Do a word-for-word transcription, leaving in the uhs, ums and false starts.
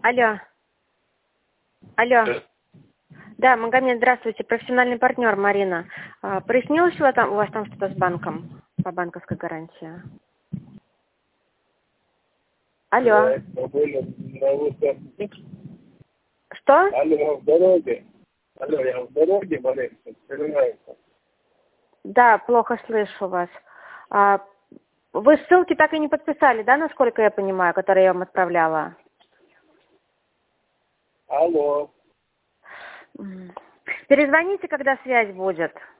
Алло. Алло. Да, Магомед, здравствуйте. Профессиональный партнер Марина. А, прояснилось у вас там, у вас там что-то с банком? По банковской гарантии? Алло. Что? Алло, я в дороге. Алло, я в дороге, Борис, понимаете? Да, плохо слышу вас. А, вы ссылки так и не подписали, да, насколько я понимаю, которые я вам отправляла? Алло. Перезвоните, когда связь будет.